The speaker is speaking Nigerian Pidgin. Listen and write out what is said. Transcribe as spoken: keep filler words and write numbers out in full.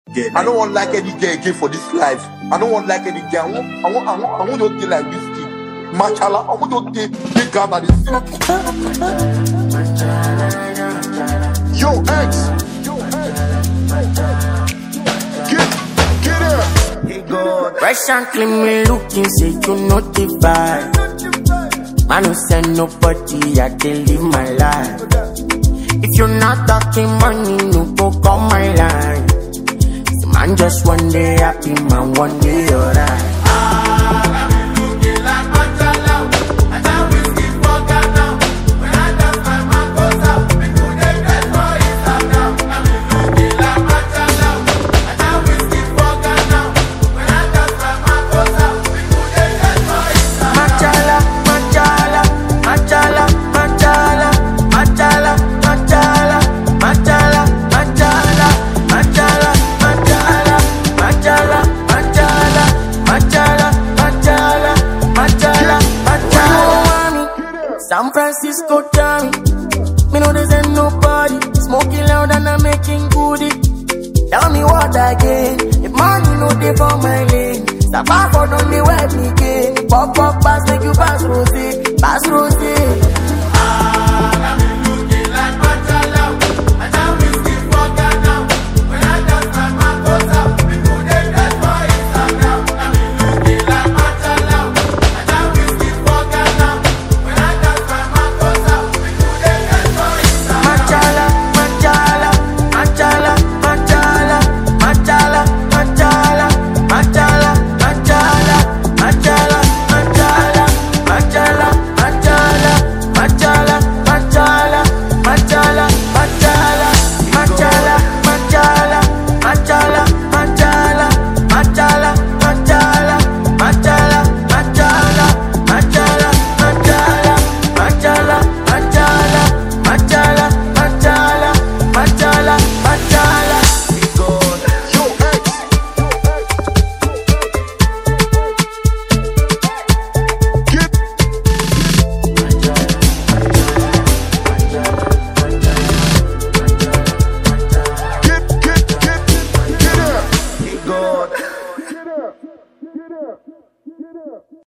I don't want like any girl again for this life. I don't want like any girl. I want, I want, I want, I want your day like whiskey. Machala, I want your day big gun at the Yo, X. Yo, X. Get, get it. Fresh and clean, me looking, say you notify. Man who send nobody, I can live my life. If you're not talking money, no go call my line. So man just one day happy, man one day alright. San Francisco town, me know this ain't nobody. Smoking loud and I'm making goodie. Tell me what again? If money no dey for my lane, Sabafo don't be where me again. Pop up pass make you pass rosé, pass rosé. Ah,